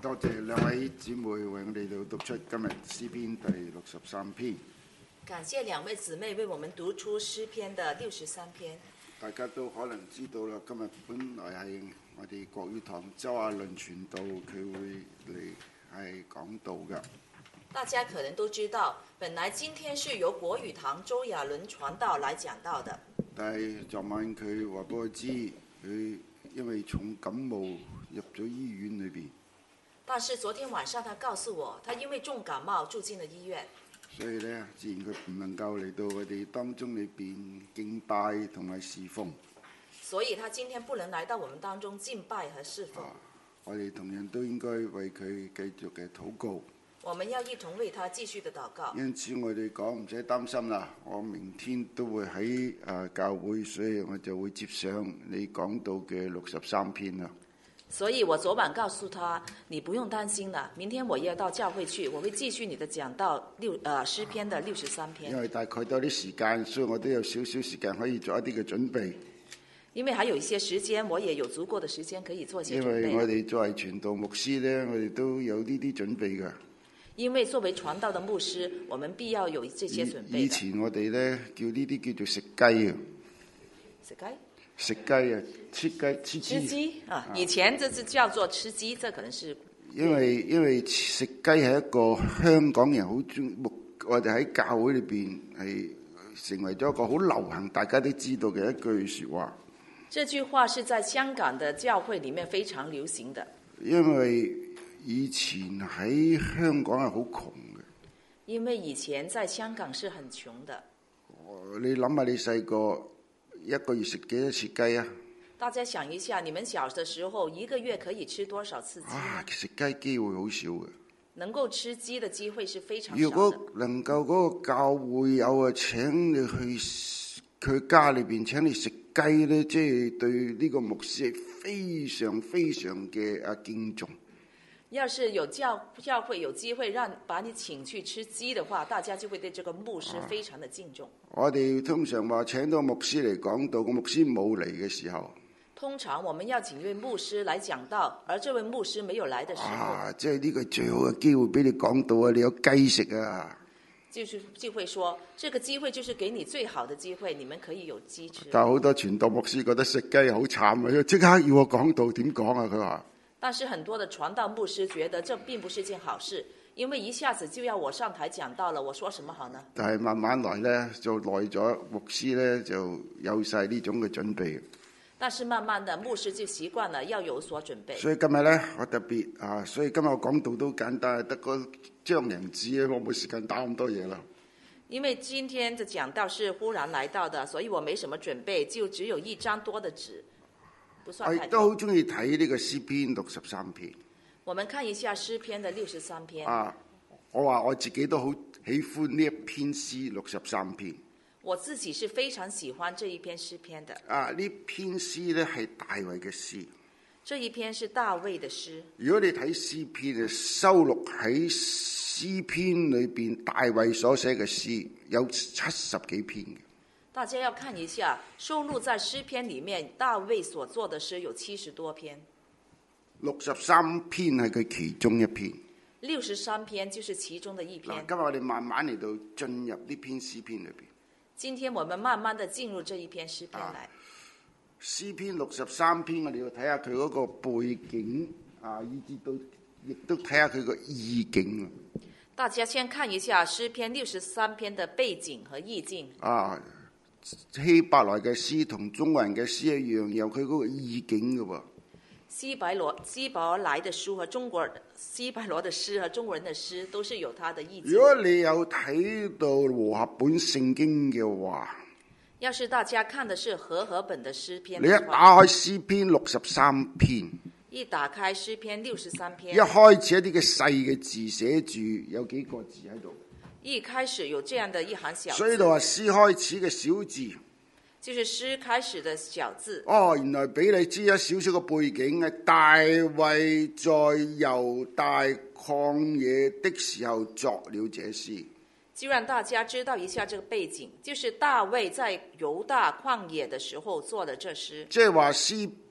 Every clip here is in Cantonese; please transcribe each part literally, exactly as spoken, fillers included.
多謝兩位姊妹為我哋到讀出今日詩篇第六十三篇。 感謝兩位姊妹為我們讀出詩篇的六十三篇。 大家都可能知道啦，今日本來係我哋國語堂周亞倫傳道，佢會嚟係講道嘅。 大家可能都知道，本來今天是由國語堂周亞倫傳道來講道的。 但係昨晚佢話俾我知，佢因為重感冒入咗醫院裏邊。 但是昨天晚上他告訴我，他因為重感冒住進了醫院。 所以咧，自然佢唔能夠嚟到我哋當中裏邊敬拜同埋侍奉。 所以他今天不能來到我們當中敬拜和侍奉。 啊，我哋同樣都應該為佢繼續嘅禱告。 我們要一同為他繼續的禱告。 因此我哋講唔使擔心啦，我明天都會喺啊教會，所以我就會接上你講到嘅六十三篇啦。 所以我昨晚告訴他，你不用擔心了，明天我要到教會去，我會繼續你的講到六呃詩篇的六十三篇。 因為大概多啲時間，所以我都有少少時間可以做一啲嘅準備。 因為還有一些時間，我也有足夠的時間可以做一些準備。 因為我哋作為傳道牧師呢，我哋都有呢啲準備㗎。 因為作為傳道的牧師，我們必要有這些準備。 以前我哋呢，叫呢啲叫做食雞啊。 食雞？ 食雞啊，吃雞，吃雞。 吃雞啊！以前這是叫做吃雞，這可能是。 因為因為食雞係一個香港人好中，我哋喺教會裏邊係成為咗一個好流行，大家都知道嘅一句説話。 這句話是在香港的教會裡面非常流行的。因為以前喺香港係好窮嘅。 因為以前在香港是很窮的。 你諗下，你細個一個月食幾多次雞啊？ 大家想一下，你們小的時候一個月可以吃多少次雞？ 啊，食雞機會好少嘅。 能夠吃雞的機會是非常少的。 如果能夠嗰個教會有啊，請你去佢家裏邊請你食雞咧，即係對呢個牧師係非常非常嘅啊敬重。 要是有教教會有機會讓把你請去吃雞的話，大家就會對這個牧師非常的敬重。 啊，我哋通常話請到牧師嚟講道，個牧師冇嚟嘅時候， 通常我們要請一位牧師來講道，而這位牧師沒有來的時候， 啊，即係呢個最好嘅機會俾你講道啊！你有雞食啊！ 就是就會說，這個機會就是給你最好的機會，你們可以有雞吃。 但係好多傳道牧師覺得食雞好慘啊！即刻要我講道，點講啊？佢話。 但是很多的傳道牧師覺得這並不是一件好事，因為一下子就要我上台講道了，我說什麼好呢？但係慢慢來呢，就耐咗，牧師呢就有晒呢種嘅準備。 但是慢慢的，牧師就習慣了要有所準備。 所以今日呢，我特別啊，所以今日我講道都簡單，得個張良紙，我冇時間打咁多嘢啦。 因為今天的講道是忽然來到的，所以我沒什麼準備，就只有一張多的紙。 我亦都好中意睇呢個詩篇六十三篇。 我們看一下詩篇的六十三篇。 啊，我話我自己都好喜歡呢一篇詩六十三篇。 我自己是非常喜歡這一篇詩篇的。 啊，呢篇詩呢係大衛嘅詩。 這一篇是大衛的詩。 如果你睇詩篇啊，收錄喺詩篇裏邊，大衛所寫嘅詩有七十幾篇嘅。 大家要看一下，收錄在詩篇裡面，大衛所做的詩有七十多篇。 六十三篇係佢其中一篇。 六十三篇就是其中的一篇。 今日我哋慢慢嚟到進入呢篇詩篇裏邊。 今天我們慢慢地進入這一篇詩篇來。 詩篇六十三篇，我哋要睇下佢嗰個背景啊，以至到亦都睇下佢個意境。 大家先看一下詩篇六十三篇的背景和意境。 啊。希伯來嘅詩同中國人嘅詩一樣，有佢嗰個意境嘅喎。 希伯羅希伯來的書和中國希伯羅的詩和中國人的詩都是有它的意境。 如果你有睇到和合本聖經嘅話， 要是大家看的是和合本的詩篇， 你一打開詩篇六十三篇， 一打開詩篇六十三篇， 一開始一啲嘅細嘅字寫住有幾個字喺度。 一開始有這樣的一行小字， 所以呢度話詩開始嘅小字， 就是詩開始的小字。 哦，原來俾你知一少少嘅背景係大衛在猶大曠野的時候作了這詩。 就讓大家知道一下這個背景，就是大衛在猶大曠野的時候做的這詩。 即係話詩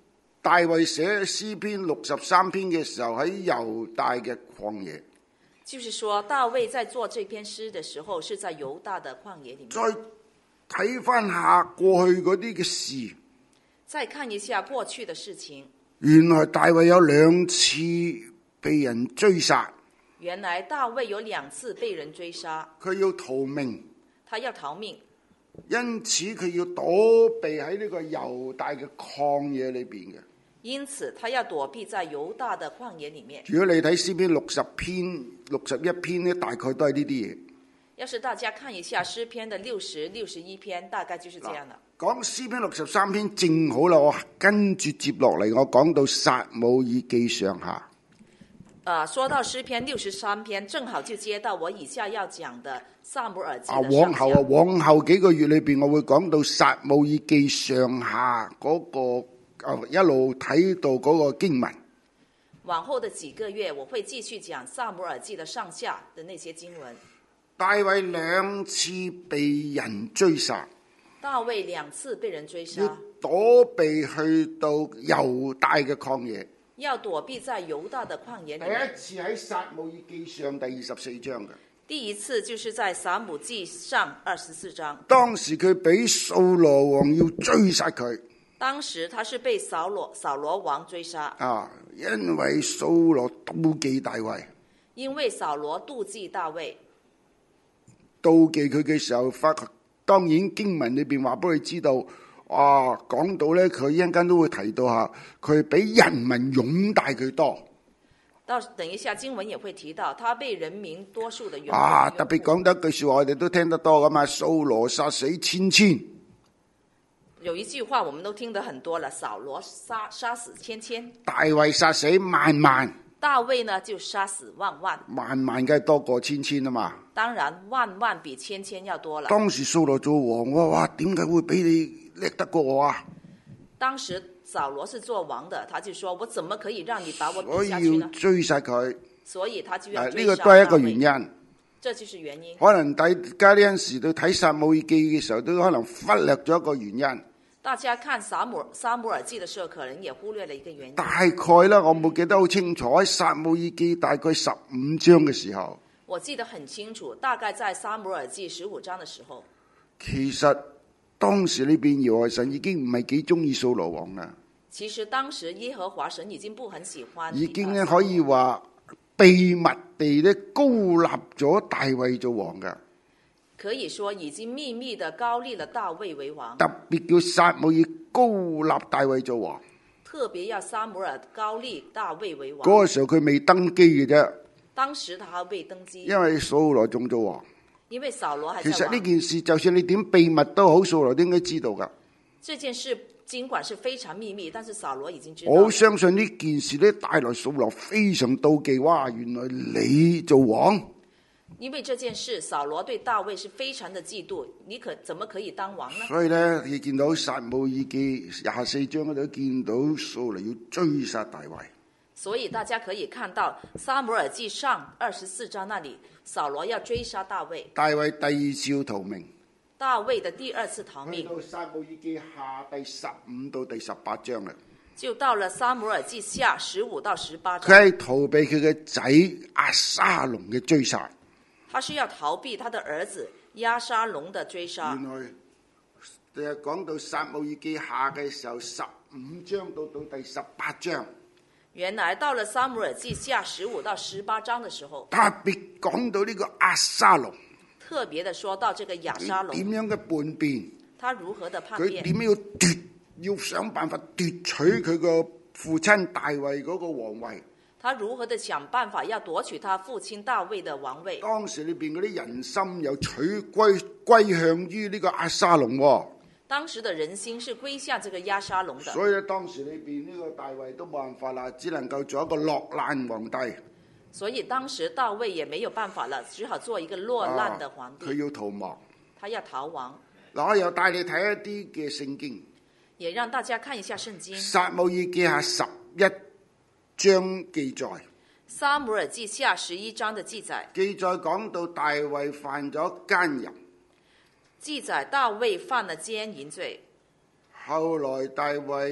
大衛寫詩篇六十三篇嘅時候喺猶大嘅曠野。 就是說，大衛在做這篇詩的時候，是在猶大的曠野裡面。 再睇翻下過去嗰啲嘅事， 再看一下過去的事情。 原來大衛有兩次被人追殺。 原來大衛有兩次被人追殺， 佢要逃命， 他要逃命， 因此佢要躲避喺呢個猶大嘅曠野裏邊嘅。 因此他要躲避在猶大的曠野裡面。 如果你睇詩篇六十篇、六十一篇呢，大概都係呢啲嘢。 要是大家看一下詩篇的六十、六十一篇，大概就是這樣的。 講詩篇六十三篇正好啦，我跟住接落嚟，我講到撒母耳記上下。 啊，說到詩篇六十三篇，正好就接到我以下要講的撒母耳記的啊， 上下。 往後啊，往後幾個月裏邊，我會講到撒母耳記上下嗰、那個。一路睇到嗰個經文， 往後的幾個月，我會繼續講撒母耳記的上下的那些經文。 大衛兩次被人追殺， 大衛兩次被人追殺， 要躲避去到猶大嘅曠野， 要躲避在猶大的曠野裡面。 第一次喺撒母耳記上第二十四章嘅， 第一次就是在撒母記上二十四章。 當時佢俾掃羅王要追殺佢。 當時他是被掃羅掃羅王追殺啊，因為掃羅妒忌大衛， 因為掃羅妒忌大衛， 妒忌佢嘅時候，發當然經文裏邊話俾佢知道，啊講到咧，佢一陣間都會提到下，佢比人民擁戴佢多。 到等一下經文也會提到，他被人民多數的擁戴。 啊，特別講得一句說話，我哋都聽得多噶嘛，掃羅殺死千千。 有一句話我們都聽得很多了，掃羅殺殺死千千， 大衛殺死萬萬， 大衛呢就殺死萬萬， 萬萬梗係多過千千啊嘛。 當然萬萬比千千要多了。 當時掃羅做王，哇哇，點解會比你叻得過我啊？ 當時掃羅是做王的，他就說我怎麼可以讓你把我比下去呢？ 我要追殺佢， 所以他就要追殺。 呢個都係一個原因。 這就是原因。 可能大家呢陣時都睇撒母耳記嘅時候，都可能忽略咗一個原因。 大家看撒母撒母耳記的時候，可能也忽略了一個原因。 大概啦，我冇記得好清楚，喺撒母耳記大概十五章嘅時候， 我記得很清楚，大概在撒母耳記十五章的時候。 其實當時呢邊耶和華神已經唔係幾中意掃羅王啦。 其實當時耶和華神已經不很喜歡， 已經咧可以話秘密地咧高立咗大衛做王噶。 可以說已經秘密地高立了大衛為王， 特別叫撒母耳高立大衛做王。 特別要撒母耳高立大衛為王。 嗰個時候佢未登基嘅啫。 當時他還未登基， 因為掃羅仲做王。 因為掃羅還在王。 其實呢件事就算你點秘密都好，掃羅都應該知道噶。 這件事儘管是非常秘密，但是掃羅已經知道。 我相信呢件事咧帶來掃羅非常妒忌，哇！原來你做王。 因為這件事，掃羅對大衛是非常的嫉妒，你可怎麼可以當王呢？ 所以咧，你見到撒母耳記廿四章嗰度見到掃羅要追殺大衛。 所以大家可以看到撒母耳記上二十四章那裡，掃羅要追殺大衛。 大衛第二次要逃命。 大衛的第二次逃命。 到撒母耳記下第十五到第十八章啦。 就到了撒母耳記下十五到十八章。 佢係逃避佢嘅仔押沙龍嘅追殺。 他是要逃避他的兒子押沙龍的追殺。 原來誒講到撒母耳記下嘅時候，十五章到到第十八章。 原來到了撒母耳記下十五到十八章的時候， 特別講到呢個押沙龍， 特別的說到這個押沙龍點樣嘅叛變， 他如何的叛佢變， 點樣要奪，要想辦法奪取佢個父親大衛嗰個皇位。 他如何的想辦法要奪取他父親大衛的王位。 當時裏邊嗰啲人心又取歸歸向於呢個押沙龍喎。 當時的人心是歸向這個押沙龍的， 所以咧當時裏邊呢個大衛都冇辦法啦，只能夠做一個落難皇帝。 所以當時大衛也沒有辦法了，只好做一個落難的皇帝。 佢、啊、要逃亡， 他要逃亡。 嗱，我又帶你睇一啲嘅聖經， 也讓大家看一下聖經。 撒母耳記下十一章記載， 撒母耳記下十一章的記載， 記載講到大衛犯咗奸淫， 記載大衛犯了奸淫罪。 後來大衛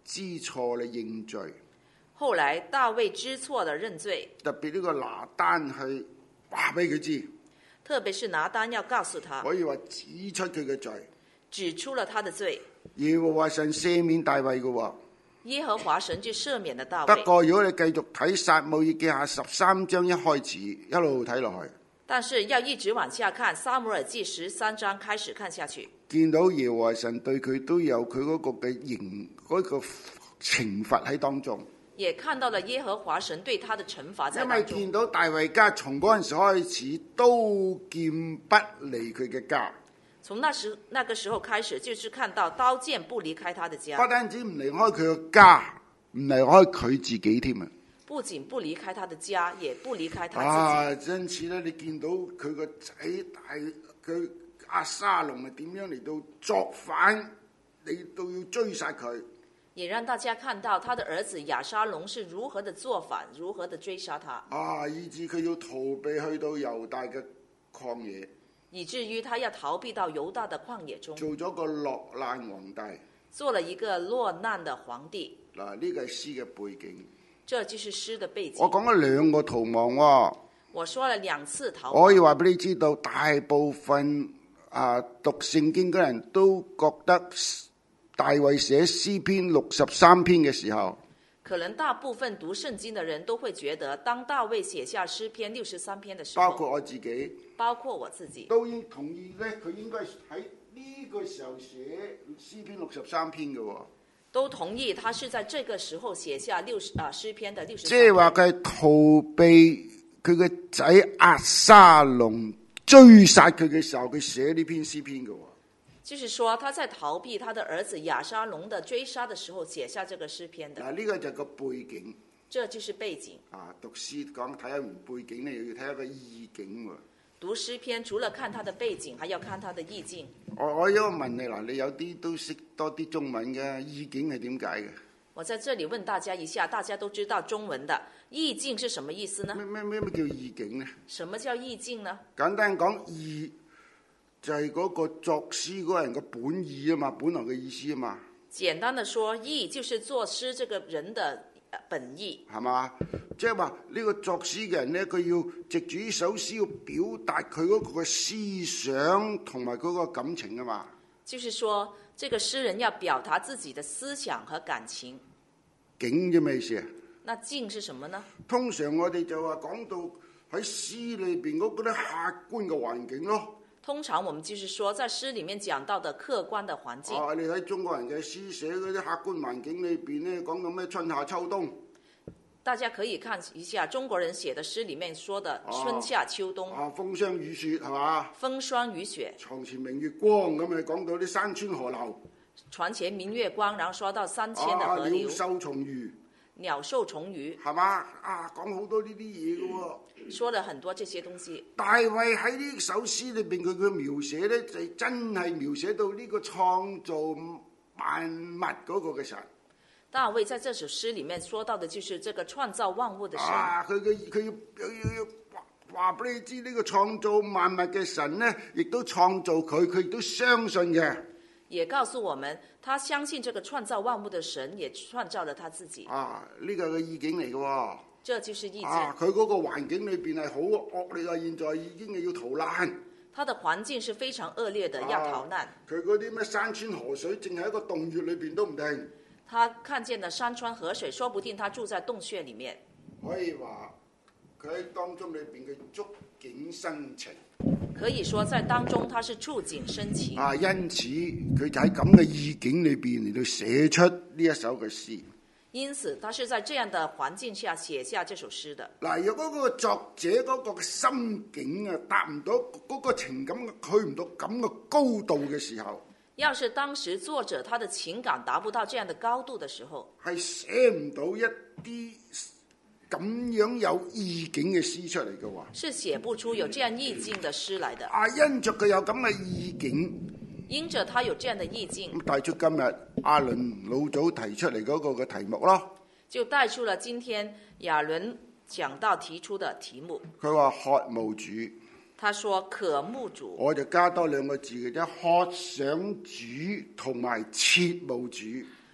知錯咧認罪。 後來大衛知錯了認罪， 特別呢個拿單係話俾佢知， 特別是拿單要告訴他， 可以話指出佢嘅罪， 指出了他的罪。 耶和華神赦免大衛嘅喎。 耶和華神就赦免了大衛。 不過如果你繼續睇撒母耳記下十三章一開始一路睇落去，但是要一直往下看，撒母耳記十三章開始看下去， 見到耶和華神對佢都有佢嗰個嘅刑嗰個懲罰喺當中， 也看到了耶和華神對他的懲罰在當中。 因為見到大衛家從嗰陣時開始刀劍不離佢嘅家， 從那時那個時候開始，就是看到刀劍不離開他的家， 不單止唔離開佢嘅家，唔離開佢自己添啊！ 不僅不離開他的家，也不離開他自己。 啊，因此咧，你見到佢個仔大佢押沙龍係點樣嚟到作反，你都要追殺佢。 也讓大家看到他的兒子押沙龍是如何的做反，如何的追殺他。 啊，以致佢要逃避去到猶大嘅曠野， 以至於他要逃避到猶大的曠野中， 做咗個落難皇帝， 做了一個落難的皇帝。 嗱，呢個係詩嘅背景。 這就是詩的背景。 我講咗兩個逃亡喎。 我說了兩次逃亡。 我可以話俾你知道，大部分啊讀聖經嘅人都覺得大衛寫詩篇六十三篇嘅時候， 可能大部分讀聖經的人都會覺得，當大衛寫下詩篇六十三篇的時候， 包括我自己， 包括我自己， 都應同意咧，佢應該喺呢個時候寫詩篇六十三篇嘅喎。 都同意他是在這個時候寫下六十啊詩篇的六十三篇。即係話佢係逃避佢嘅仔押沙龍追殺佢嘅時候，佢寫呢篇詩篇嘅喎。 就是說他在逃避他的兒子押沙龍的追殺的時候寫下這個詩篇的。 嗱，呢個就係個背景。 這就是背景。 啊，讀詩講睇下完背景咧，又要睇下個意境喎。 讀詩篇除了看他的背景，還要看他的意境。 我我有個問你嗱，你有啲都識多啲中文嘅，意境係點解嘅？ 我在這裡問大家一下，大家都知道中文的意境是什麼意思呢？ 咩咩咩咩叫意境呢？ 什麼叫意境呢？ 簡單講，意就係嗰個作詩嗰個人嘅本意啊嘛，本來嘅意思啊嘛。 簡單的說，意就是作詩這個人的本意， 係嘛？即係話呢個作詩嘅人咧，佢要藉住呢首詩要表達佢嗰個思想同埋嗰個感情啊嘛。 就是說，這個詩人要表達自己的思想和感情。 境啫咩意思啊？ 那境是什麼呢？ 通常我哋就話講到喺詩裏邊嗰啲客觀嘅環境咯。 通常我們就是說，在詩裡面講到的客觀的環境。 啊，你睇中國人嘅詩寫嗰啲客觀環境裏邊咧，講到咩春夏秋冬。 大家可以看一下中國人寫的詩裡面說的春夏秋冬。 啊，風霜雨雪係嘛？ 風霜雨雪。 床前明月光咁咪講到啲山川河流。 床前明月光，然後說到三千的河流。 鳥獸蟲魚。 鳥獸蟲魚。 係嘛？啊，講好多呢啲嘢嘅喎。 說了很多這些東西。 大衛喺呢首詩裏邊，佢嘅描寫咧，就真係描寫到呢個創造萬物嗰個嘅神。 大衛在這首詩裡面說到的，就是這個創造萬物的神。 啊，佢嘅佢要要要話俾你知，呢個創造萬物嘅神咧，亦都創造佢，佢亦都相信嘅。 也告訴我們，他相信這個創造萬物的神，也創造了他自己。 啊，呢個係個意境嚟嘅喎。 這就是意境。 啊，佢嗰個環境裏邊係好惡劣啊！現在已經係要逃難。 他的環境是非常惡劣的，啊、要逃難。 佢嗰啲咩山川河水，淨係一個洞穴裏邊都唔定。 他看見的山川河水，說不定他住在洞穴裡面。 可以話佢喺當中裏邊嘅觸景生情。 可以說在當中他是觸景生情。 啊，因此佢就喺咁嘅意境裏邊嚟到寫出呢一首嘅詩。 因此，他是在這樣的環境下寫下這首詩的。 嗱，如果嗰個作者嗰個心境啊達唔到嗰個情感，去唔到咁嘅高度嘅時候， 要是當時作者他的情感達不到這樣的高度的時候， 係寫唔到一啲咁樣有意境嘅詩出嚟嘅話， 是寫不出有這樣意境的詩來的。 啊，因着佢有咁嘅意境， 因着他有這樣的意境， 咁帶出今日亞倫老祖提出嚟嗰個嘅題目咯， 就帶出了今天亞倫講道提出的題目。 佢話渴慕主。 他說渴慕主， 我就加多兩個字嘅啫，渴想主同埋切慕主。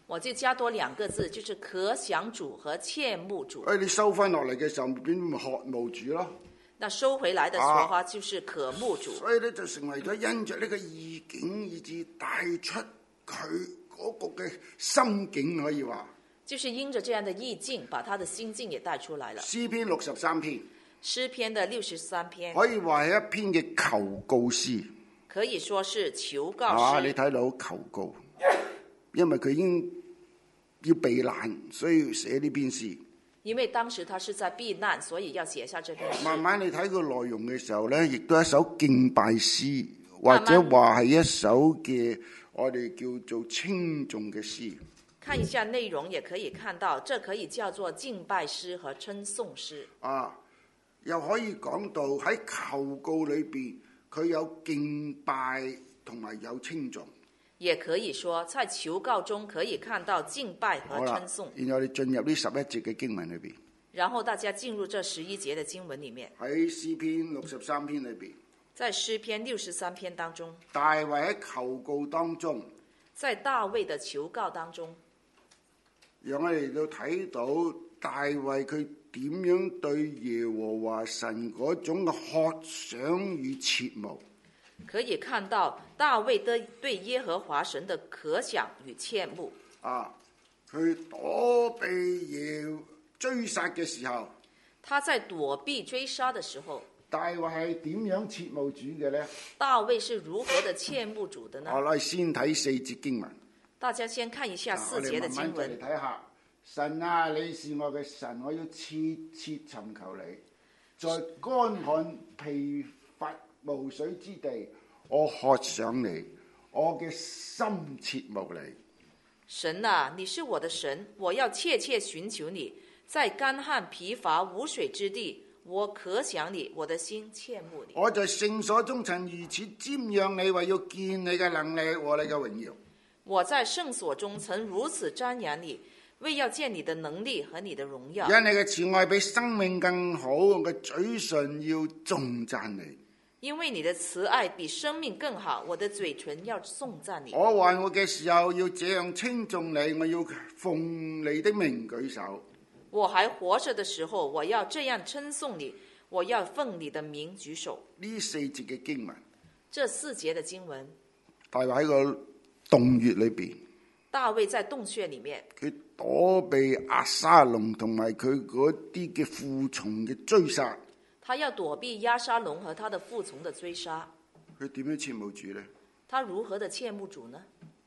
我就加多兩個字，就是可想主和切慕主。 誒，你收翻落嚟嘅時候，變咪渴慕主咯。 那收回來的說話就是可慕主。 啊、所以咧就成為咗因着呢個意境，以致帶出佢嗰個嘅心境，可以話。 就是因着這樣的意境，把他的心境也帶出來了。 詩篇六十三篇， 詩篇的六十三篇可以話係一篇嘅求告詩， 可以說是求告詩。 啊，你睇到求告，因為佢已經要避難，所以要寫呢篇詩。 因為當時他是在避難，所以要寫下這篇詩。 慢慢你睇個內容嘅時候咧，亦都係一首敬拜詩，或者話係一首嘅我哋叫做稱頌嘅詩。 看一下內容，也可以看到，這可以叫做敬拜詩和稱頌詩。 啊，又可以講到喺求告裏邊，佢有敬拜同埋有稱頌。 也可以說，在求告中可以看到敬拜和稱頌。 然後我哋進入呢十一節嘅經文裏邊。 然後大家進入這十一節的經文裏面。 喺詩篇六十三篇裏邊。 在詩篇六十三篇當中。 大衛喺求告當中。 在大衛的求告當中。 讓我哋都睇到大衛佢點樣對耶和華神嗰種嘅渴想與切慕。 可以看到大衛的對耶和華神的渴想與切慕。 啊，佢躲避耶追殺嘅時候， 他在躲避追殺的時候， 大衛係點樣切慕主嘅呢？ 大衛是如何的切慕主的呢？ 我嚟先睇四節經文。 大家先看一下四節的經文。 我哋慢慢嚟睇下，神啊，你是我嘅神，我要切切尋求你，在乾旱疲乏無水之地，我渴想你，我嘅心切慕你。 神啊，你是我的神，我要切切尋求你，在乾旱疲乏無水之地，我渴想你，我的心切慕你。 我在聖所中曾如此瞻仰你，為要見你嘅能力和你嘅榮耀。 我在聖所中曾如此瞻仰你，為要見你的能力和你的榮耀。 因你嘅慈愛比生命更好，我嘅嘴唇要頌讚你。 因為你的慈愛比生命更好，我的嘴唇要頌讚你。 我還活嘅時候要這樣稱頌你，我要奉你的名舉手。 我還活着的時候，我要這樣稱頌你，我要奉你的名舉手。 呢四節嘅經文， 這四節的經文， 大衛喺個洞穴裏邊， 大衛在洞穴裏面， 佢躲避押沙龍同埋佢嗰啲嘅負從嘅追殺。 他要躲避押沙龍和他的負從的追殺。 佢點樣切慕主呢？ 他如何的切慕主呢？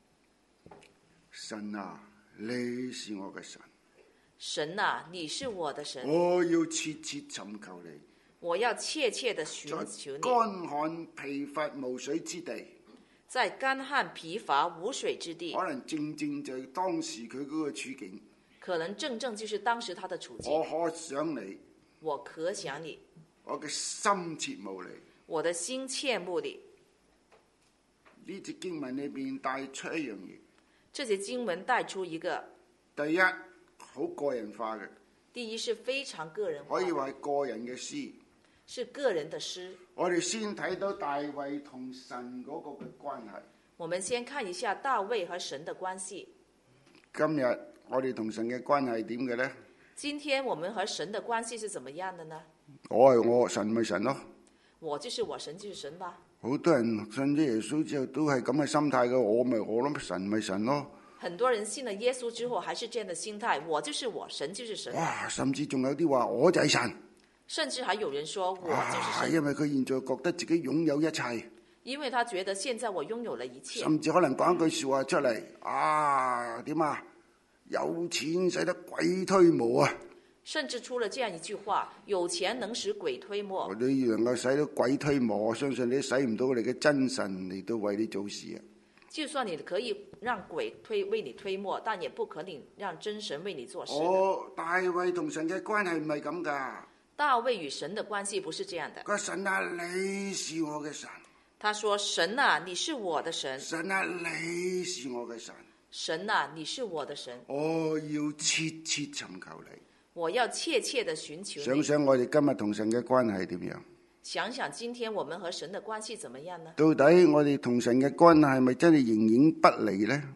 神啊，你是我嘅神。 神啊，你是我的神。 我要切切尋求你。 我要切切的尋求你。 乾旱疲乏無水之地， 在乾旱疲乏無水之地， 可能正正就係當時佢嗰個處境。 可能正正就是當時他的處境。 我渴想你， 我渴想你， 我嘅心切慕你， 我的心切慕你。 呢節經文裏邊帶出一樣嘢。 這節經文帶出一個， 第一，好個人化嘅。 第一是非常個人化， 可以話係個人嘅詩， 是個人的詩。 我哋先睇到大衛同神嗰個嘅關係。 我們先看一下大衛和神的關係。 今日我哋同神嘅關係點嘅呢？ 今天我們和神的關係是怎麼樣的呢？ 我係我，神咪神咯。 我就是我，神就是神吧。 好多人信咗耶穌之後都係咁嘅心態嘅，我咪我咯，神咪神咯。 很多人信了耶穌之後還是這樣的心態，我就是我，神就是神。 哇！甚至仲有啲話我就係神。 甚至還有人說我就是神。 因為佢現在覺得自己擁有一切。 因為他覺得現在我擁有了一切。 甚至可能講一句說話出嚟，啊點啊？有錢使得鬼推磨啊！ 甚至出了這樣一句話：有錢能使鬼推磨。 你能夠使到鬼推磨，我相信你使唔到你嘅真神嚟到為你做事啊！ 就算你可以讓鬼推為你推磨，但也不可能讓真神為你做事。 哦，大衛同神嘅關係唔係咁噶。 大衛與神的關係不是這樣的。 佢話神啊，你是我嘅神。 他說：神啊，你是我的神。 神啊，你是我嘅神。 神啊，你是我的神。 我要切切尋求你。 我要切切的尋求你。 想想我哋今日同神嘅關係點樣？ 想想今天我們和神的關係怎麼樣呢？ 到底我哋同神嘅關係係咪真係形影不離呢？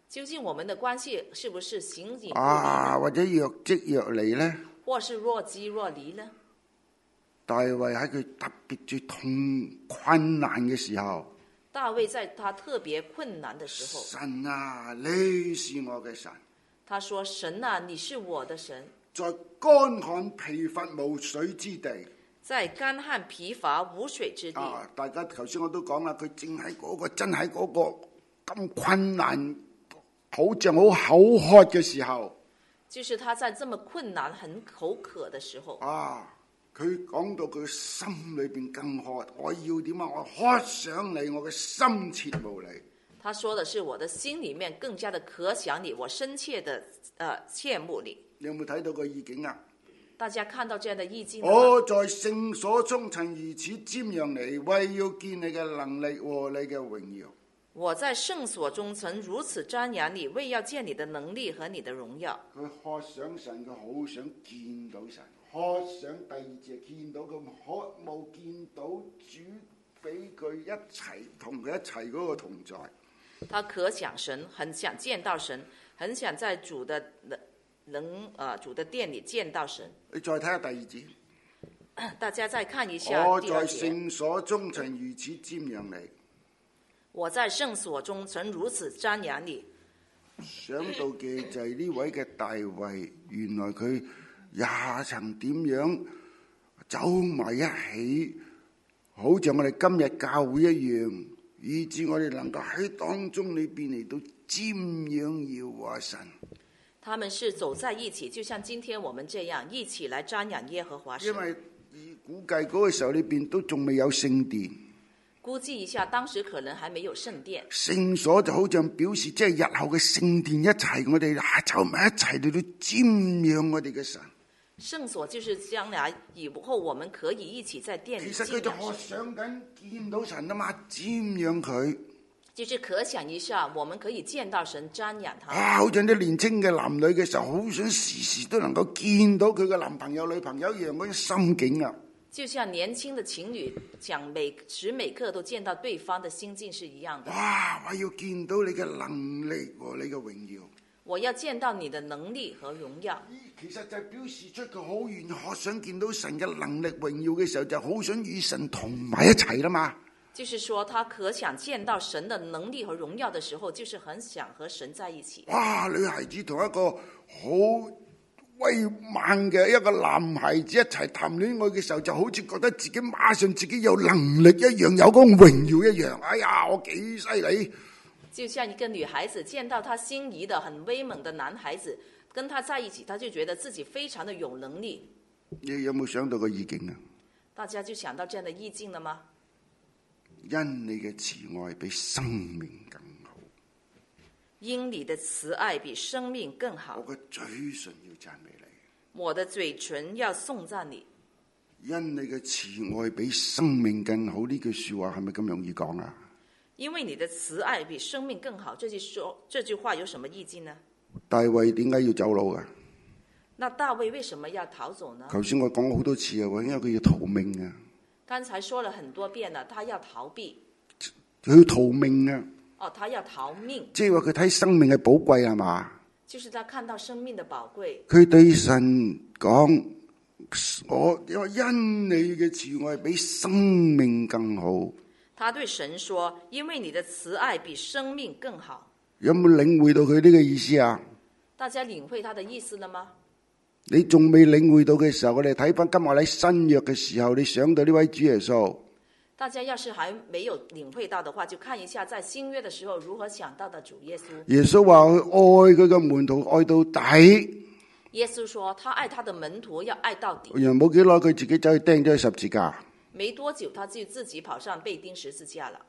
究竟我們的關係是不是形影不離啊，或者若即若離呢？ 或是若即若離呢？ 大衛喺佢特別最痛困難嘅時候， 大衛在他特別困難的時候， 神啊，你是我嘅神。 他說：神啊，你是我的神。 在乾旱疲乏無水之地， 在乾旱疲乏無水之地。 啊，大家頭先我都講啦，佢正喺嗰個真喺嗰個咁困難，好像好口渴嘅時候， 就是他在這麼困難、很口渴的時候。 啊。佢講到佢心裏邊更渴，我要點啊？我渴想你，我嘅心切慕你。 他說的是我的心裏面更加的渴想你，我深切的呃切慕你。 你有冇睇到個意境啊？ 大家看到這樣的意境。 我在聖所中曾如此瞻仰你，為要見你嘅能力和你嘅榮耀。我在聖所中曾如此瞻仰你，為要見你的能力和你的榮耀。 佢渴想神，佢好想見到神。渴想第二節見到佢，渴慕見到主俾佢一齊同佢一齊嗰個同在。 他可想神，很想見到神，很想在主的能呃主的殿裏見到神。 你再睇下第二節， 大家再看一下。 我在聖所中曾如此瞻仰你。 我在聖所中曾如此瞻仰你。 想到嘅就係呢位嘅大衛，原來佢也曾點樣走埋一起，好像我哋今日教會一樣，以致我哋能夠喺當中裏邊嚟到瞻仰耶和華神。 他們是走在一起，就像今天我們這樣一起來瞻仰耶和華神。 因為估計嗰個時候裏邊都仲未有聖殿， 估計一下當時可能還沒有聖殿。 聖所就好像表示即係日後嘅聖殿一齊，我哋走埋一齊嚟到瞻仰我哋嘅神。 聖所就是將來以後我們可以一起在殿裏。 其實佢就渴想緊見到神啊嘛，瞻仰佢。 就是可想一下，我們可以見到神，瞻仰他。 啊，好似啲年輕嘅男女嘅時候，好想時時都能夠見到佢嘅男朋友、女朋友一樣嗰種心境啊。 就像年輕的情侶，想每時每刻都見到對方的心境是一樣的。 哇！我要見到你嘅能力和你嘅榮耀。 我要見到你的能力和榮耀。 其實就表示出佢好願渴想見到神嘅能力榮耀嘅時候，就好想與神同埋一齊啦嘛。 就是說，他可想見到神的能力和榮耀的時候，就是很想和神在一起。 哇！女孩子同一個好威猛嘅一個男孩子一齊談戀愛嘅時候，就好似覺得自己馬上自己有能力一樣，有嗰個榮耀一樣。哎呀，我幾犀利！ 就像一個女孩子見到她心儀的很威猛的男孩子，跟他在一起，她就覺得自己非常的有能力。 你有冇想到個意境啊？ 大家就想到這樣的意境了嗎？ 因你嘅慈愛比生命更好， 因你的慈愛比生命更好。 我嘅嘴唇要讚美你， 我的嘴唇要頌讚你。 因你嘅慈愛比生命更好，呢句說話係咪咁容易講啊？ 因為你的慈愛比生命更好，這句說這句話有什麼意境呢？ 大衛點解要走佬啊？ 那大衛為什麼要逃走呢？ 頭先我講過好多次啊，因為佢要逃命啊。 剛才說了很多遍了，他要逃避， 佢要逃命啊！ 哦，他要逃命， 即係話佢睇生命係寶貴係嘛？ 就是他看到生命的寶貴。 佢對神講：我因為因你嘅慈愛比生命更好。 他對神說：因為你的慈愛比生命更好。 有冇領會到佢呢個意思啊？ 大家領會他的意思了嗎？ 你仲未領會到嘅時候，我哋睇翻今日喺新約嘅時候，你想到呢位主耶穌。 大家要是還沒有領會到的話，就看一下在新約的時候如何想到的主耶穌。 耶穌話佢愛佢嘅門徒愛到底。 耶穌說他愛他的門徒要愛到底。 然後冇幾耐，佢自己走去釘咗十字架。 沒多久，他就自己跑上被釘十字架了，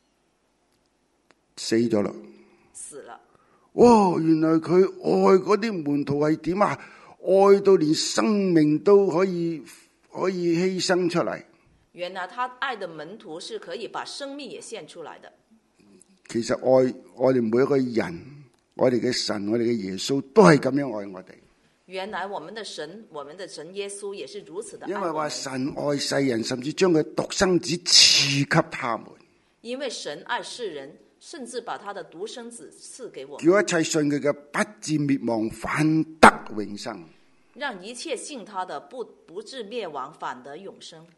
死咗啦。 死了。 哇！原來佢愛嗰啲門徒係點啊？愛到連生命都可以可以犧牲出嚟。 原來他愛的門徒是可以把生命也獻出來的。 其實愛我哋每一個人，我哋嘅神，我哋嘅耶穌都係咁樣愛我哋。 原來我們的神，我們的神耶穌也是如此的愛我們。 因為話神愛世人，甚至將佢獨生子賜給他們。 因為神愛世人， 甚至把他的獨生子賜給我們， 叫一切信佢嘅不至滅亡，反得永生。 讓一切信他的不不至滅亡，反得永生。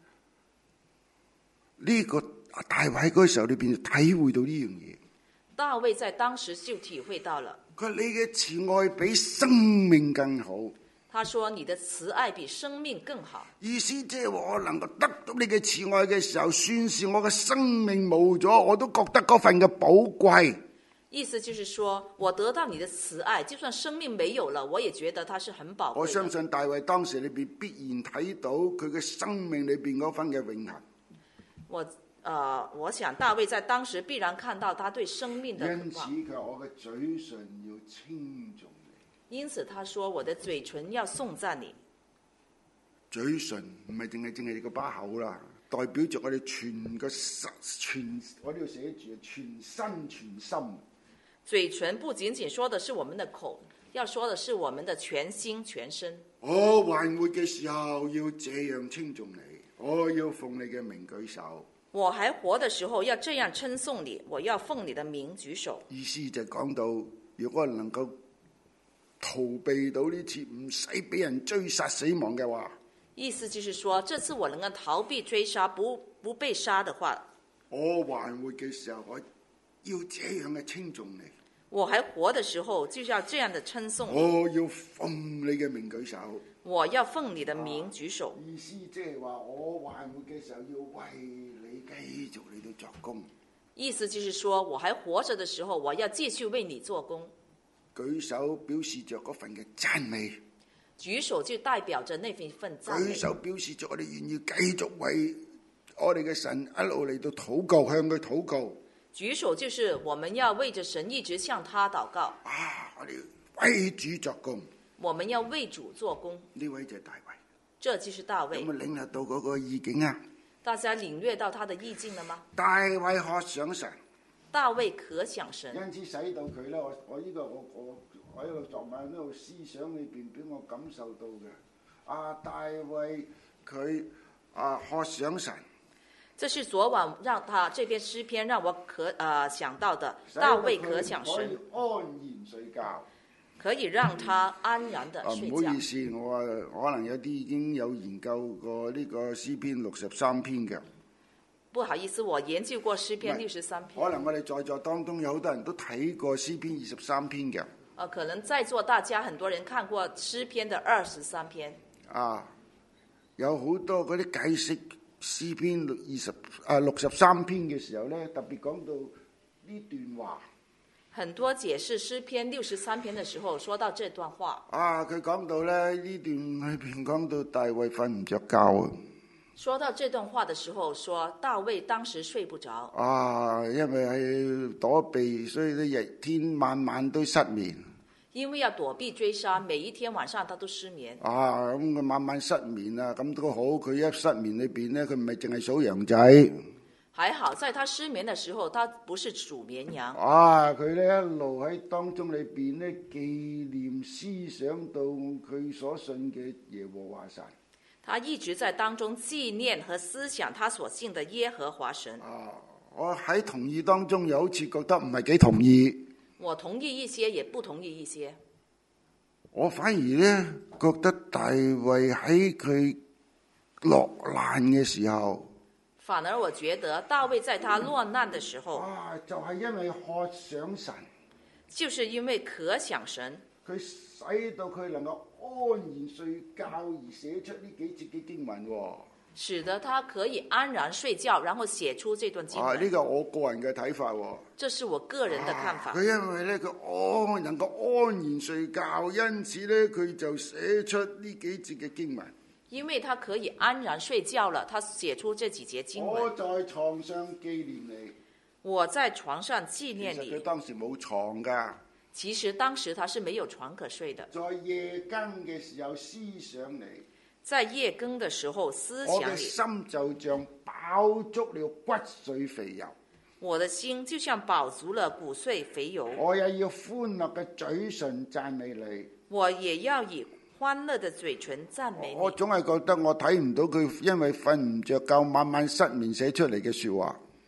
呢、這個大衛喺嗰時候裏邊體會到呢樣嘢。 大衛在當時就體會到了。 佢話你嘅慈愛比生命更好。 他說你的慈愛比生命更好。 意思即係話我能夠得到你嘅慈愛嘅時候，算是我嘅生命冇咗，我都覺得嗰份嘅寶貴。 意思就是說我得到你的慈愛，就算生命沒有了，我也覺得它是很寶貴。 我相信大衛當時裏邊必然睇到佢嘅生命裏邊嗰份嘅永恆。 我呃，我想大衛在當時必然看到他對生命的渴望。 因此佢我嘅嘴唇要稱頌你。 因此他說我的嘴唇要頌讚你。 嘴唇唔係淨係淨係你個把口啦，代表着我哋全個身全，我呢度寫住全身全心。 嘴唇不僅僅說的是我們的口，要說的是我們的全心全身。 我還活嘅時候要這樣稱頌你，我要奉你嘅名舉手。 我還活的時候要這樣稱頌你，我要奉你的名舉手。 意思就講到，如果能夠逃避到呢次唔使俾人追殺死亡嘅話， 意思就是說，這次我能夠逃避追殺，不不被殺的話， 我還活嘅時候，我要這樣嘅稱頌你。 我還活的時候就要這樣的稱頌你。 我要奉你嘅名舉手。 我要奉你的名舉手。 意思即係話，我還活嘅時候要為你繼續嚟到作工。 意思就是說，我還活着的時候，我要繼續為你做工。 舉手表示着嗰份嘅讚美。 舉手就代表着那份讚美。 舉手表示着我哋願意繼續為我哋嘅神一路嚟到禱告，向佢禱告。 舉手就是我們要為着神一直向他禱告。 啊，我哋為主作工。 我們要為主做工。 呢位就係大衛。 這就是大衛。 有冇領略到嗰個意境啊？ 大家領略到他的意境了嗎？ 大衛渴想神。 大衛可想神。 因此使到佢咧，我我呢個我我我喺個昨晚呢個思想裏邊俾我感受到嘅。啊，大衛佢啊渴想神。 這是昨晚讓他這篇詩篇讓我可啊、呃、想到的。大衛可想神。 可以安然睡覺。 可以讓他安然的睡覺。 唔好意思，我可能有啲已經有研究過呢個詩篇六十三篇嘅。 不好意思，我研究過詩篇六十三篇。 可能我哋在座當中有好多人都睇過詩篇二十三篇嘅。 啊，可能在座大家很多人看過詩篇的二十三篇。 啊，有好多嗰啲解釋詩篇六二十啊六十三篇嘅時候咧，特別講到呢段話。 很多解釋詩篇六十三篇的時候，說到這段話。啊， 佢講到咧呢段裏邊講到大衛瞓唔着覺啊。 說到這段話的時候，說大衛當時睡不着。 啊，因為係躲避，所以咧日天晚晚都失眠。 因為要躲避追殺，每一天晚上他都失眠。 啊，咁佢晚晚失眠啊，咁都好。佢一失眠裏邊咧，佢唔係淨係數羊仔。 還好，在他失眠的時候，他不是數綿羊。 啊，佢咧一路喺當中裏邊咧紀念思想到佢所信嘅耶和華神。 他一直在當中紀念和思想他所信的耶和華神。 啊，我喺同意當中，又好似覺得唔係幾同意。 我同意一些，也不同意一些。 我反而咧覺得大衛喺佢落難嘅時候。 反而我覺得大衛在他落難的時候， 啊，就係因為渴想神， 就是因為可想神， 佢使到佢能夠安然睡覺而寫出呢幾節嘅經文， 使得他可以安然睡覺，然後寫出這段經文。 啊，呢個我個人嘅睇法。 這是我個人的看法。 佢、啊、因為咧佢安能夠安然睡覺，因此咧佢就寫出呢幾節嘅經文。 因為他可以安然睡覺了，他寫出這幾節經文。 我在床上紀念你。 我在床上紀念你。 其實佢當時冇床㗎。 其實當時他是沒有床可睡的。 在夜更嘅時候思想你。 在夜更的時候思想你。 我嘅心就像飽足了骨髓肥油。 我的心就像飽足了骨髓肥油。 我也要歡樂嘅嘴唇讚美你。 我也要以歡樂的嘴唇讚美你。 我總係覺得我睇唔到佢因為瞓唔着覺晚晚失眠寫出嚟嘅說話。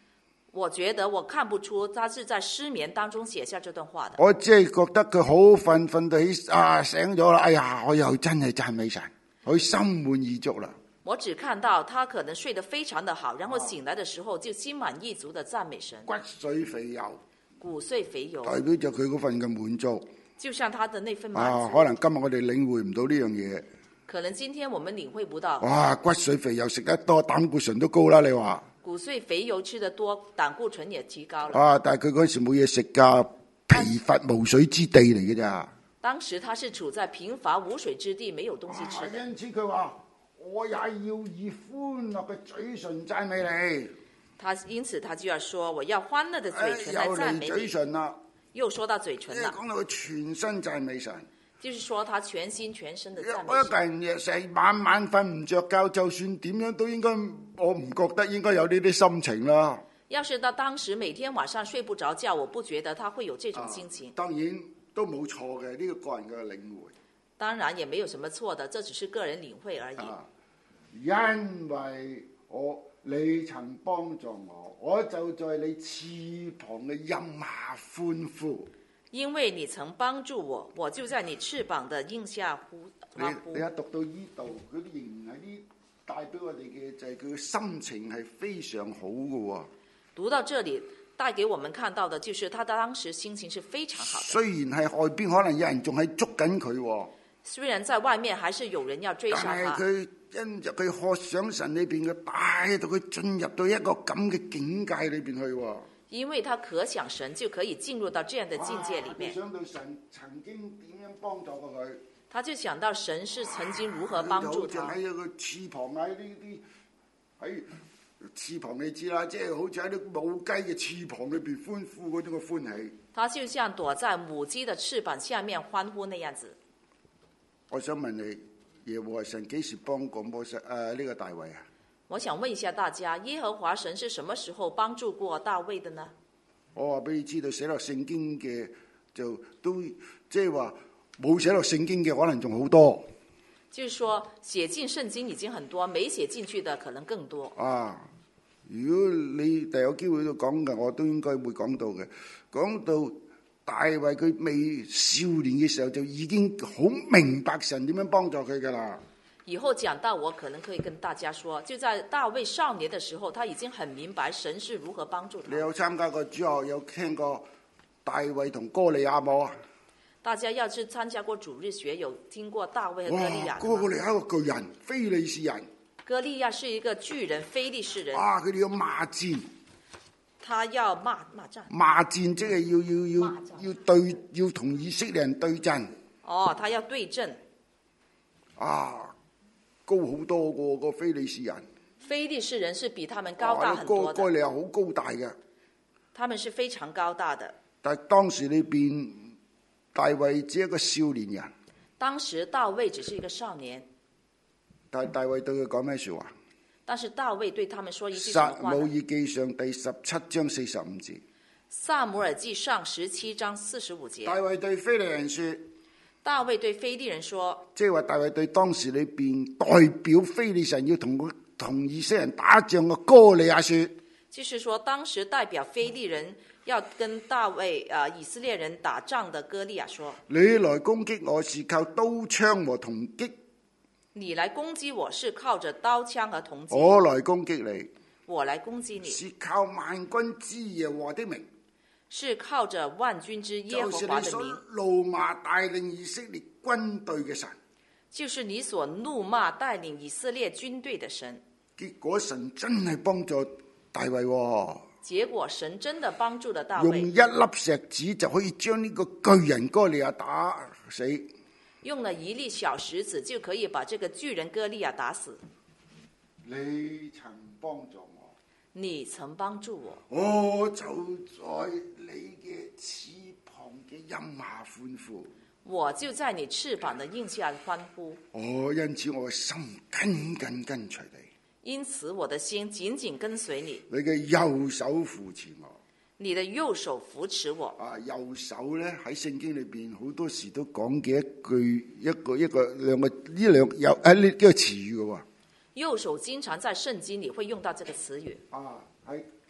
我覺得我看不出他是在失眠當中寫下這段話的。 我只係覺得佢好瞓，瞓到起啊醒咗啦，哎呀，我又真係讚美神，佢心滿意足啦。 我只看到他可能睡得非常的好，然後醒來的時候就心滿意足的讚美神。 骨髓肥油， 骨髓肥油， 代表咗佢嗰份嘅滿足。 就像他的那份滿足。 啊，可能今日我哋領會唔到呢樣嘢。 可能今天我們領會不到。 哇，骨髓肥油食得多，膽固醇都高啦，你話？ 骨髓肥油吃得多，膽固醇也提高了。 啊，但係佢嗰時冇嘢食噶，疲乏無水之地嚟嘅咋。 當時他是處在貧乏無水之地，沒有東西吃的。 因此佢話：我也要以歡樂嘅嘴唇讚美你。 他因此他就要說：我要歡樂的嘴唇來讚美你。 又嚟嘴唇啦， 又說到嘴唇啦。 講到佢全身讚美神。 就是說他全心全身的讚美神。 我一個人日成晚晚瞓唔着覺，就算點樣都應該，我唔覺得應該有呢啲心情啦。 要是到當時每天晚上睡不着覺，我不覺得他會有這種心情。 啊、當然都冇錯嘅，呢、這個個人嘅領會。 當然也沒有什麼錯的，這只是個人領會而已。 啊、因為我你曾幫助我，我就在你翅膀嘅蔭下歡呼。 因為你曾幫助我，我就在你翅膀的蔭下呼歡呼。 你你一讀到呢度，嗰啲形容喺呢帶俾我哋嘅就係佢嘅心情係非常好嘅喎。 讀到這裡，帶給我們看到的就是他當時心情是非常好的。 雖然係外邊可能有人仲係捉緊佢， 雖然在外面還是有人要追殺他， 但係佢因着佢渴想神裏邊嘅帶到佢進入到一個咁嘅境界裏邊去。 因為他可想神，就可以進入到這樣的境界裏面。 想到神曾經點樣幫助過佢， 他就想到神是曾經如何幫助他。 喺個翅膀喺呢啲喺翅膀你知啦，即係好似喺啲母雞嘅翅膀裏邊歡呼嗰種嘅歡喜。 他就像躲在母雞的翅膀下面歡呼那樣子。 我想問你，耶和華神幾時幫過摩西誒呢個大衛啊？ 我想問一下大家，耶和華神是什麼時候幫助過大衛的呢？ 我話俾你知道，寫落聖經嘅就都即係話冇寫落聖經嘅可能仲好多。 就是說寫進聖經已經很多，沒寫進去的可能更多。 啊，如果你第有機會都講嘅，我都應該會講到嘅。講到大衛佢未少年嘅時候，就已經好明白神點樣幫助佢噶啦。 以後講到我可能可以跟大家說，就在大衛少年的時候，他已經很明白神是如何幫助他。 你有參加過主學，有聽過大衛同哥利亞冇啊？ 大家要是參加過主日學，有聽過大衛和哥利亞。 哥利亞一個巨人，非利士人。 哥利亞是一個巨人，非利士人。 啊，佢哋要罵戰。 他要罵罵戰。 罵戰即係要要要要對，要同以色列人對陣。 哦，他要對陣。 啊！高好多個個非利士人， 非利士人是比他們高大很多的。 哥利亞好高大嘅， 他們是非常高大的。 但係當時裏邊大衛只係一個少年人。 當時大衛只是一個少年， 但係大衛對佢講咩說話？ 但是大衛對他們說一句什麼話呢？ 撒母耳記上第十七章四十五節。 撒母耳記上十七章四十五節。 大衛對非利人說。 大衛對非利人說， 即係話大衛對當時裏邊代表非利神要同同以色列人打仗嘅哥利亞說， 就是說當時代表非利人要跟大衛啊、呃、以色列人打仗的哥利亞說， 你來攻擊我是靠刀槍和銅戟， 你來攻擊我是靠着刀槍和銅戟， 我來攻擊你， 我來攻擊你是靠萬軍之耶和華的名。 是靠着萬軍之耶和華的名， 就是你所怒罵帶領以色列軍隊嘅神， 就是你所怒罵帶領以色列軍隊的神。 結果神真係幫助大衛喎， 結果神真的幫助了大衛， 用一粒石子就可以將呢個巨人哥利亞打死， 用了一粒小石子就可以把這個巨人哥利亞打死。 你曾幫助我， 你曾幫助我， 我就在你嘅翅膀嘅蔭下歡呼， 我就在你翅膀的蔭下歡呼。 哦，因此我嘅心緊緊跟隨你， 因此我的心緊緊跟隨你。 你嘅右手扶持我， 你的右手扶持我。 啊，右手咧喺聖經裏邊好多時都講嘅一句一個一個兩個呢兩有誒呢呢個詞語嘅喎。 右手經常在聖經裏會用到這個詞語。 啊，喺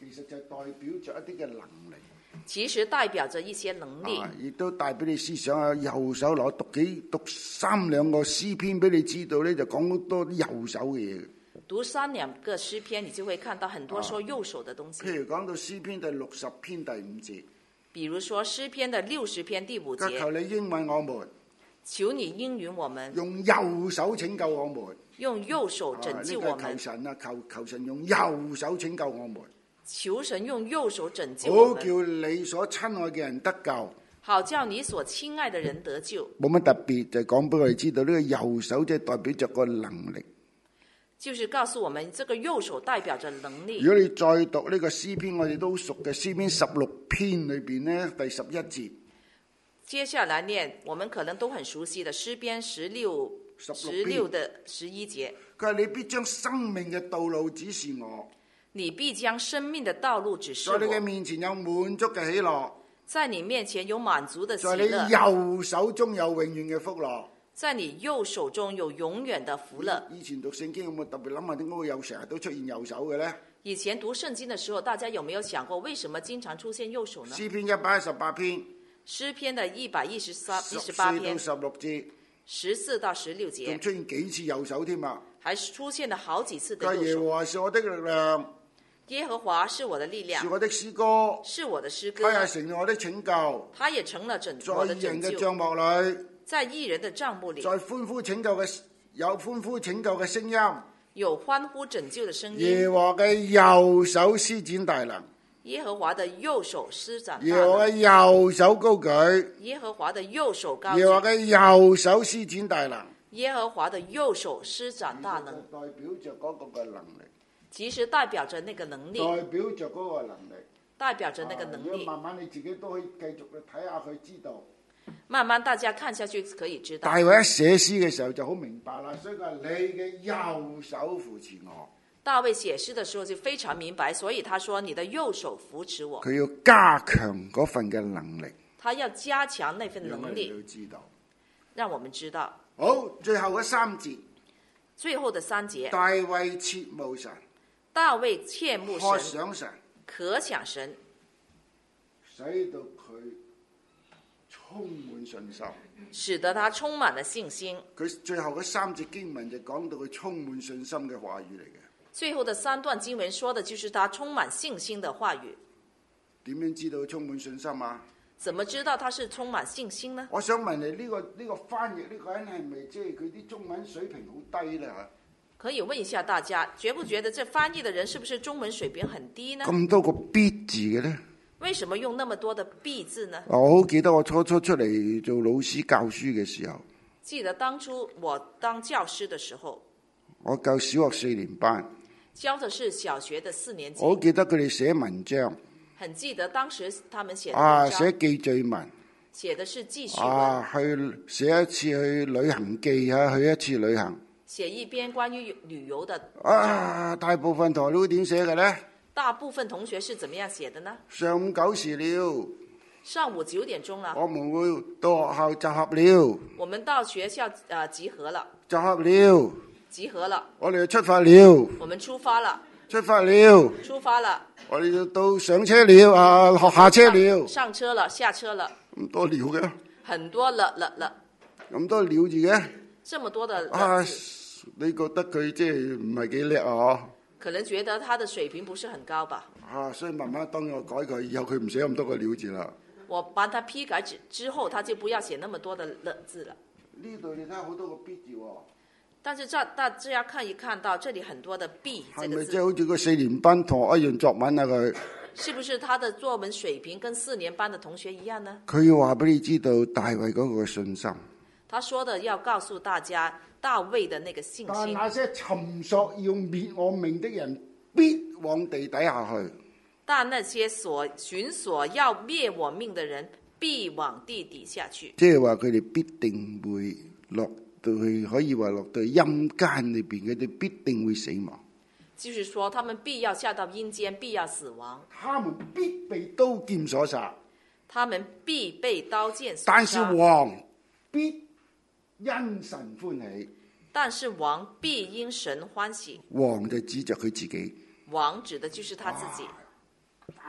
其實就代表着一啲嘅能力。 其實代表着一些能力， 亦、啊、都帶俾你思想啊！右手攞讀幾讀三兩個詩篇俾你知道咧，就講好多右手嘅嘢。 讀三兩個詩篇，你就會看到很多說右手的東西。 譬如講到詩篇第六十篇第五節， 比如說詩篇的六十篇第五節， 求你應允我們， 求你應允我們， 用右手拯救我們， 用右手拯救我們。 求神啊，求求神用右手拯救我們。 求神用右手拯救我們， 好叫你所親愛嘅人得救， 好叫你所親愛的人得救。 冇乜特別，就講俾我哋知道呢個右手即係代表着個能力。 就是告訴我們，這個右手代表着能力。 如果你再讀呢個詩篇，我哋都熟嘅詩篇十六篇裏邊呢，第十一節。 接下來念，我們可能都很熟悉的詩篇十六十六的十一節。 佢話：你必將生命嘅道路指示我。 你必將生命的道路指示我。 在你嘅面前有滿足嘅喜樂， 在你面前有滿足的喜樂。 在你右手中有永遠嘅福樂。 在你右手中有永遠的福樂。 以前讀聖經有冇特別諗下點解會有成日都出現右手嘅呢？ 以前讀聖經的時候，大家有沒有想過為什麼經常出現右手呢？ 詩篇一百一十八篇， 詩篇的一百一十三一十八篇， 十四到十六節， 十四到十六節， 仲出現幾次右手添啊！ 還出現了好幾次的右手。 耶和華是我的力量。 耶和華是我的力量， 是我的詩歌， 是我的詩歌。 他也成了我的拯救， 他也成了拯在我的拯救。 人嘅帳幕裏， 在義人的帳幕裏， 在歡呼拯救嘅有歡呼拯救嘅聲音， 有歡呼拯救的聲音。 耶和華嘅右手施展大能， 耶和華的右手施展大能。 耶和華嘅右手高舉， 耶和華的右手高舉。 耶和華嘅右手施展大能， 耶和華的右手施展大能， 代表着嗰個嘅能力。 其實代表着那個能力， 代表着嗰個能力， 代表着那個能力。 啊、慢慢你自己都可以繼續去睇下佢知道。 慢慢大家看下去可以知道。 大衛一寫詩嘅時候就好明白啦，所以佢話你嘅右手扶持我。 大衛寫詩的時候就非常明白，所以他說你的右手扶持我。 佢要加強嗰份嘅能力。 他要加強那份能力。 讓我們知道， 讓我們知道。 好，最後嗰三節。 最後的三節。 大衛切慕神。 大衛切慕神， 可想神， 可想神， 使到佢充滿信心， 使得他充滿了信心。 佢最後嗰三節經文就講到佢充滿信心嘅話語嚟嘅。 最後的三段經文說的就是他充滿信心的話語。 點樣知道充滿信心啊？ 怎麼知道他是充滿信心呢？ 我想問你呢、這個呢、這個翻譯呢個人係咪即係佢啲中文水平好低咧？吓？可以問一下大家，覺不覺得這翻譯的人是不是中文水平很低呢？ 咁多個必字嘅呢？ 為什麼用那麼多的必字呢？ 我好記得我初初出嚟做老師教書嘅時候， 記得當初我當教師的時候， 我教小學四年班， 教的是小學的四年級。 我好記得佢哋寫文章， 很記得當時他們寫的啊，寫記敘文， 寫的是記敘文， 啊，去寫一次去旅行記啊，去一次旅行。 寫一篇關於旅遊的啊，大部分同學都點寫嘅呢？ 大部分同學是怎麼樣寫的呢？ 上午九時了， 上午九點鐘了， 我們會到學校集合了。 我們到學校啊、呃、集合了， 集合了， 集合了， 我哋就出發了。 我們出發了， 出發了， 出發了， 我哋就到上車了啊，學下車了， 上車了，下車了， 咁多了嘅， 很多了了了， 咁多了字嘅， 這麼多的啊，你覺得佢即係唔係幾叻啊？ 可能覺得他的水平不是很高吧？ 啊，所以慢慢當我改佢，以後佢唔寫咁多個了字啦。 我幫他批改之之後，他就不要寫那麼多的了字了。 呢度你睇下好多個必字喎。 但是這大家可以看到，這裡很多的必這個字。 係咪即係好似個四年班同學一樣作文啊？佢是不是他的作文水平跟四年班的同學一樣呢？ 佢要話俾你知道大衛嗰個信心。 他說的要告訴大家大衛的那個信心。 但那些尋索要滅我命的人，必往地底下去。 但那些所尋索要滅我命的人，必往地底下去。 即係話佢哋必定會落到去，可以話落到陰間裏邊，佢哋必定會死亡。 就是說，他們必要下到陰間，必要死亡。 他們必被刀劍所殺。 他們必被刀劍所殺。 但是王必因神歡喜。 但是王必因神歡喜。 王就指着佢自己。 王指的就是他自己。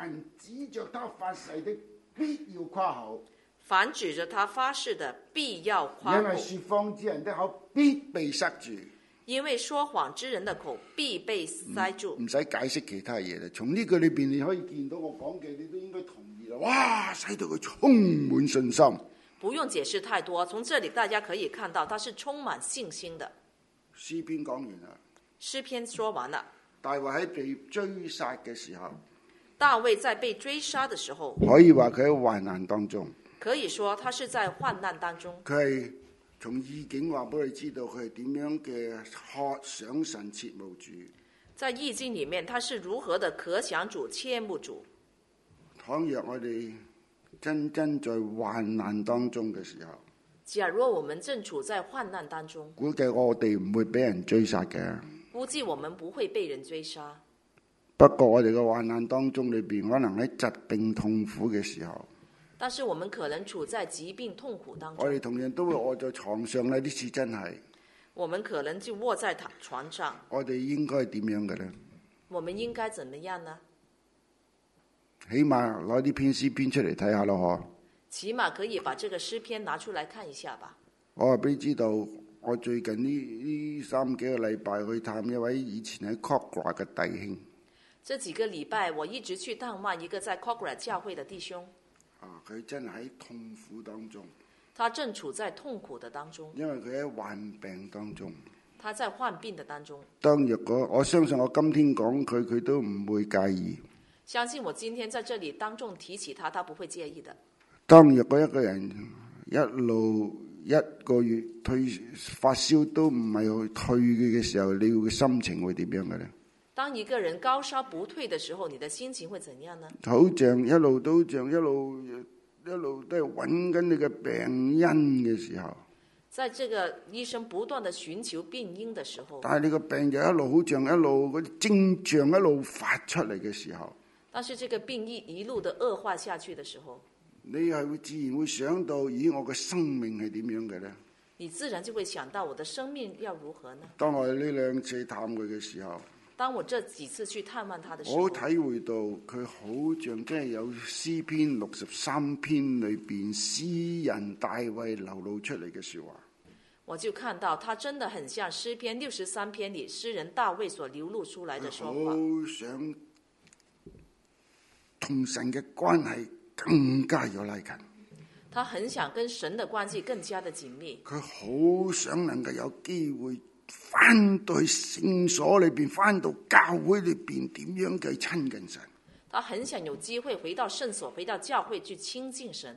凡指着他發誓的，必要誇口。 凡指着他發誓的，必要誇因為口。 說謊之人的口必被塞住。 因為說謊之人的口必被塞住。 唔使解釋其他嘢啦，從呢個裏邊你可以見到我講嘅，你都應該同意啦。哇，使到佢充滿信心。 不用解釋太多，從這裡大家可以看到，他是充滿信心的。 詩篇講完啦， 詩篇說完了。 大衛喺被追殺嘅時候， 大衛在被追殺的時候， 可以話佢喺患難當中。 可以說他是在患難當中。 佢係從意境話俾你知道佢係點樣嘅渴想神切慕主。 在意境裡面，他是如何的可想主切慕主。 倘若我哋真真在患難當中嘅時候， 假如我們正處在患難當中， 估計我哋唔會俾人追殺嘅。 估計我們不會被人追殺。 不過我哋嘅患難當中裏邊，可能喺疾病痛苦嘅時候， 但是我們可能處在疾病痛苦當中。 我哋同樣都會臥在床上咧。呢次真係， 我們可能就臥在床上。 我哋應該係點樣嘅呢？ 我們應該怎麼樣呢？ 起碼攞啲篇詩篇出嚟睇下咯，嗬。 起碼可以把這個詩篇拿出來看一下吧。 我話俾你知道，我最近呢呢三幾個禮拜去探一位以前喺 Kogarah 嘅弟兄。 這幾個禮拜我一直去探望一個在 Kogarah 教會的弟兄。 啊，佢真係喺痛苦當中。 他正處在痛苦的當中。 因為佢喺患病當中。 他在患病的當中。 當若果我相信我今天講佢，佢都唔會介意。 相信我今天在這裡當眾提起他，他不會介意的。 當若果一個人一路一個月退發燒都唔係去退嘅嘅時候，你嘅心情會點樣嘅呢？ 當一個人高燒不退的時候，你的心情會怎樣呢？ 好像一路都像一路一路都係揾緊你嘅病因嘅時候， 在這個醫生不斷的尋求病因的時候， 但係你個病就一路好像一路嗰啲徵象一路發出嚟嘅時候， 但是這個病一一路的惡化下去的時候， 你係會自然會想到，咦，我嘅生命係點樣嘅呢？ 你自然就會想到我的生命要如何呢？ 當我呢兩次探佢嘅時候， 當我這幾次去探望他的時候， 我體會到佢好像真係有詩篇六十三篇裏邊詩人大衛流露出嚟嘅說話。 我就看到他真的很像詩篇六十三篇裏詩人大衛所流露出來的說話。 好想同神嘅關係更加有拉近。 他很想跟神的關係更加的緊密。 佢好想能夠有機會翻到聖所裏邊，翻到教會裏邊，點樣去親近神。 他很想有機會回到聖所，回到教會去親近神。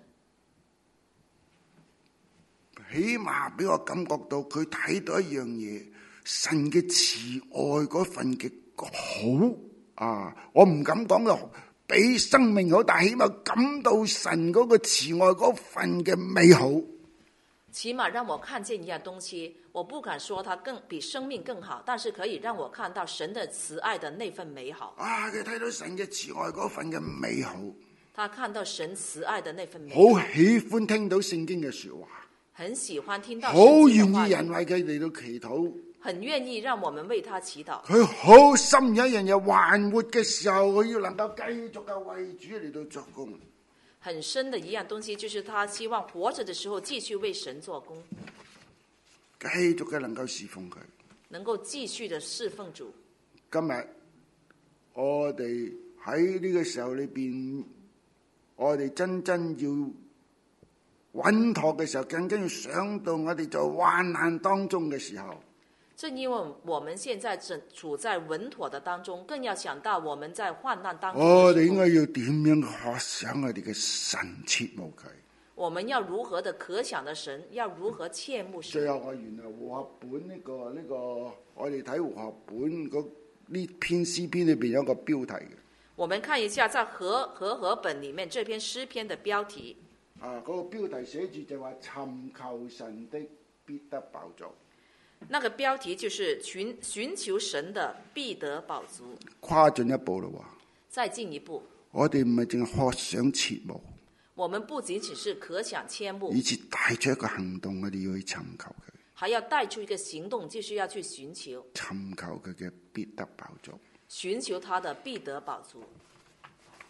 起碼俾我感覺到佢睇到一樣嘢，神嘅慈愛嗰份嘅好啊！我唔敢講到比生命好，但起碼感到神嗰個慈愛嗰份嘅美好。 起碼讓我看見一樣東西，我不敢說它更比生命更好，但是可以讓我看到神的慈愛的那份美好。 啊！佢睇到神嘅慈愛嗰份嘅美好， 他看到神慈愛的那份美好， 好喜歡聽到聖經嘅說話， 很喜歡聽到， 好願意人為佢哋到祈禱， 很願意讓我們為他祈禱。 佢好心有一樣嘢還活嘅時候，佢要能夠繼續嘅為主嚟到作工。 很深的一樣東西，就是他希望活着的時候繼續為神做工， 繼續嘅能夠侍奉佢， 能夠繼續的侍奉主。 今日我哋喺呢個時候裏邊，我哋真真要穩妥嘅時候，更加要想到我哋在患難當中嘅時候。 正因為我們現在正處在穩妥的當中，更要想到我們在患難當中。 我哋應該要點樣渴想我哋嘅神切慕佢？ 我們要如何的可想的神，要如何切慕神？ 最後我原來和合本呢、這個呢、這個，我哋睇和合本嗰呢篇詩篇裏邊有一個標題嘅。 我們看一下在和和合本裏面這篇詩篇的標題。 啊，嗰、那個標題寫住就話尋求神的必得飽足。 那個標題就是尋尋求神的必得飽足。 跨進一步咯喎， 再進一步， 我哋唔係淨係渴想切慕， 我們不僅僅是可想切慕， 以至帶出一個行動，我哋要去尋求佢， 還要帶出一個行動，就是要去尋求， 尋求佢嘅必得飽足， 尋求他的必得飽足。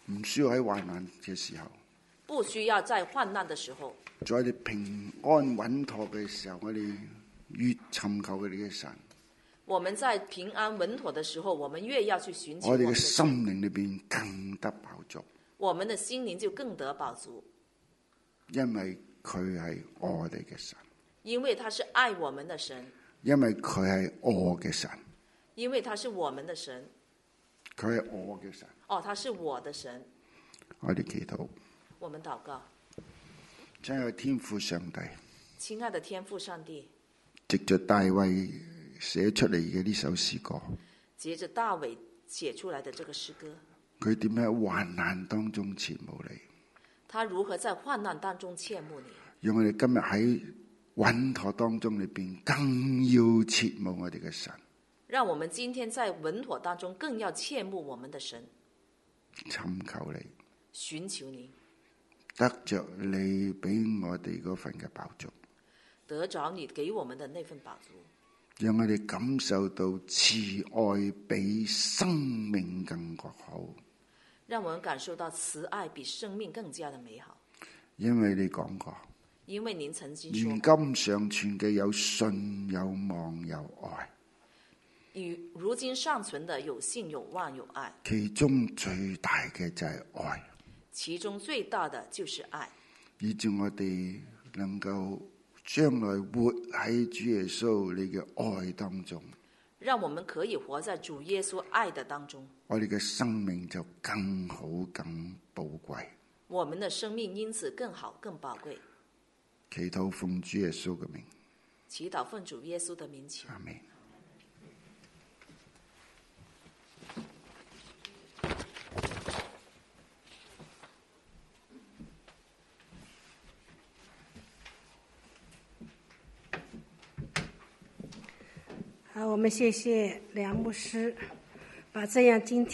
唔需要喺患難嘅時候， 不需要在患難的時候， 在我哋平安穩妥嘅時候，我哋越尋求佢哋嘅神。 我們在平安穩妥的時候，我們越要去尋求我我們的哋嘅心神， 靈裏邊更得飽足， 我們的心靈就更得飽足， 因為佢係我哋嘅神， 因為他是愛我們的神， 因為佢係我嘅神， 因為他是我們的神。 佢係我嘅神。 哦，他是我的神。 我哋祈禱， 我們禱告， 真係天父上帝， 親愛的天父上帝， 藉着大衛寫出嚟嘅呢首詩歌， 藉着大衛寫出來的這個詩歌， 佢點樣喺患難當中切慕你， 他如何在患難當中切慕你， 讓我哋今日喺穩妥當中裏邊更要切慕我哋嘅神， 讓我們今天在穩妥當中更要切慕我們的神， 尋求你， 尋求你， 得着你俾我哋嗰份嘅飽足， 得着你給我們的那份飽足， 讓我哋感受到慈愛比生命更好， 讓我們感受到慈愛比生命更加的美好。 因為你講過， 因為您曾經說， 現今尚存嘅有信有望有愛， 與如今尚存的有信有望有愛， 其中最大嘅就係愛， 其中最大的就是愛， 以致我哋能夠將來活喺主耶穌你嘅愛當中， 讓我們可以活在主耶穌愛的當中， 我哋嘅生命就更好更寶貴。 我們的生命因此更好更寶貴。 祈禱奉主耶穌嘅名， 祈禱奉主耶穌的名求。 阿們。 好，我們謝謝梁牧師，把這樣今天